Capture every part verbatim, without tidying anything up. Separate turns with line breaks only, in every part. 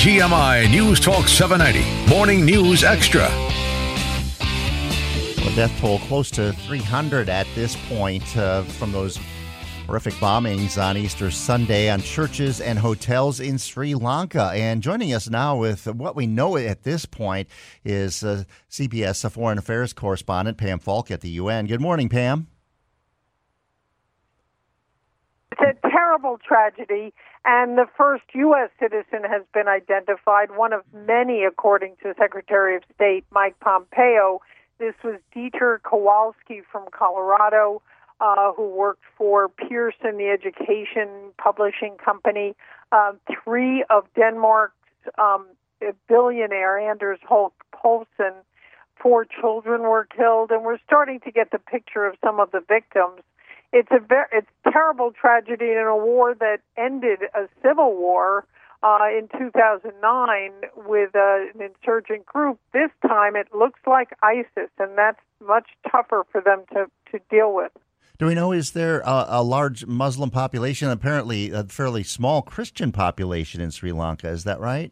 G M I News Talk seven ninety, Morning News Extra.
Well, death toll close to three hundred at this point uh, from those horrific bombings on Easter Sunday on churches and hotels in Sri Lanka. And joining us now with what we know at this point is uh, C B S Foreign Affairs correspondent Pam Falk at the U N. Good morning, Pam.
It's a terrible tragedy, and the first U S citizen has been identified, one of many, according to Secretary of State Mike Pompeo. This was Dieter Kowalski from Colorado, uh, who worked for Pearson, the education publishing company. Uh, three of Denmark's um, billionaire, Anders Holk Poulsen, four children were killed, and we're starting to get the picture of some of the victims. It's a very, it's a terrible tragedy in a war that ended a civil war uh, in two thousand nine with uh, an insurgent group. This time it looks like ISIS, and that's much tougher for them to, to deal with.
Do we know, is there a, a large Muslim population, apparently a fairly small Christian population in Sri Lanka? Is that right?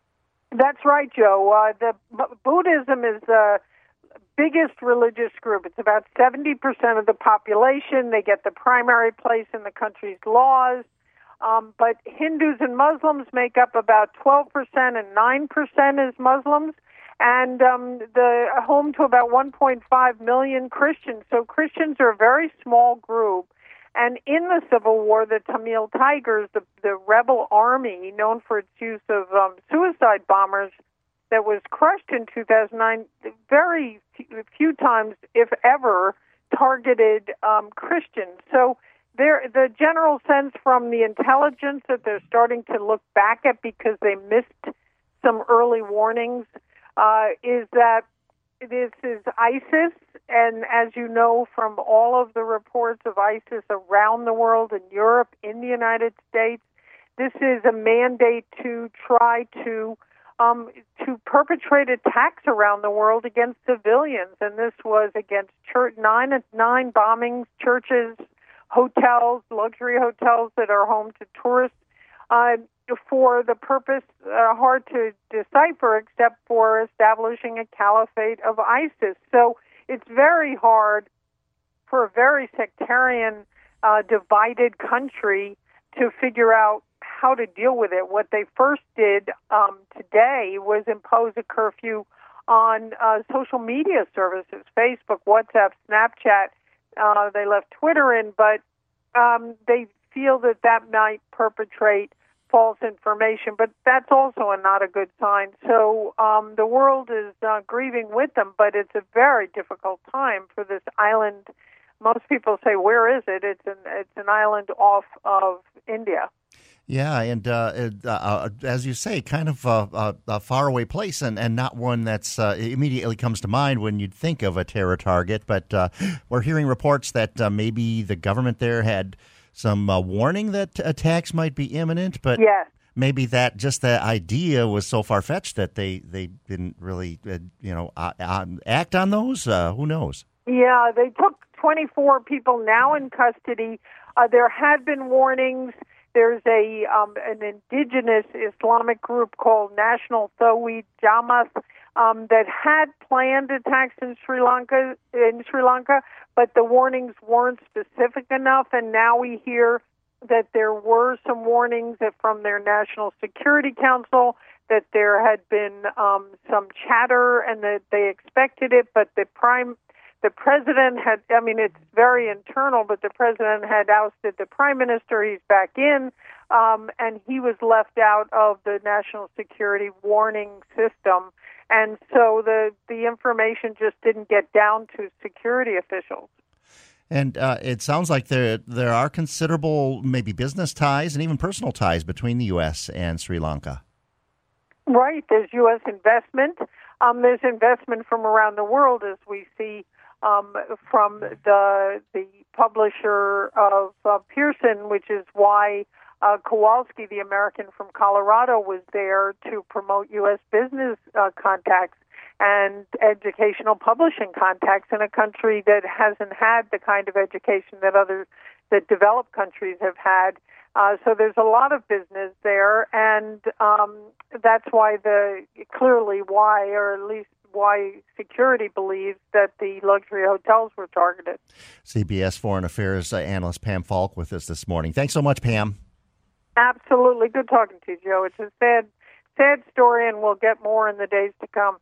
That's right, Joe. Uh, the B- Buddhism is the biggest religious group. It's about seventy percent of the population. They get the primary place in the country's laws. Um, but Hindus and Muslims make up about twelve percent, and nine percent is Muslims. And um, the home to about one point five million Christians. So Christians are a very small group. And in the Civil War, the Tamil Tigers, the, the rebel army, known for its use of um, suicide bombers, that was crushed in two thousand nine, very few times, if ever, targeted um, Christians. So there, the general sense from the intelligence that they're starting to look back at because they missed some early warnings uh, is that this is ISIS. And as you know from all of the reports of ISIS around the world, in Europe, in the United States, this is a mandate to try to Um, to perpetrate attacks around the world against civilians, and this was against church, nine nine bombings, churches, hotels, luxury hotels that are home to tourists, uh, for the purpose uh, hard to decipher, except for establishing a caliphate of ISIS. So it's very hard for a very sectarian, uh, divided country to figure out how to deal with it. What they first did um, today was impose a curfew on uh, social media services, Facebook, WhatsApp, Snapchat. Uh, they left Twitter in, but um, they feel that that might perpetrate false information. But that's also a, not a good sign. So um, the world is uh, grieving with them, but it's a very difficult time for this island. Most people say, where is it? It's an, it's an island off of India.
Yeah, and uh, uh, as you say, kind of a, a, a faraway place, and, and not one that's uh, immediately comes to mind when you'd think of a terror target. But uh, we're hearing reports that uh, maybe the government there had some uh, warning that attacks might be imminent. But
yes.
Maybe that just the idea was so far fetched that they they didn't really uh, you know uh, uh, act on those. Uh, who knows?
Yeah, they took twenty-four people now in custody. Uh, there had been warnings. There's a um, an indigenous Islamic group called National Tawhid Jamaat um, that had planned attacks in Sri Lanka, in Sri Lanka, but the warnings weren't specific enough. And now we hear that there were some warnings that from their National Security Council that there had been um, some chatter and that they expected it, but the prime. The president had, I mean, it's very internal, but the president had ousted the prime minister. He's back in, um, and he was left out of the national security warning system. And so the, the information just didn't get down to security officials.
And uh, it sounds like there there are considerable maybe business ties and even personal ties between the U S and Sri Lanka.
Right. There's U S investment. Um, there's investment from around the world, as we see um, from the the publisher of uh, Pearson, which is why uh, Kowalski, the American from Colorado, was there to promote U S business uh, contacts and educational publishing contacts in a country that hasn't had the kind of education that other that developed countries have had. Uh, so there's a lot of business there, and um, that's why the clearly why, or at least why security believes that the luxury hotels were targeted.
C B S Foreign Affairs uh, analyst Pam Falk with us this morning. Thanks so much, Pam.
Absolutely. Good talking to you, Joe. It's a sad, sad story, and we'll get more in the days to come.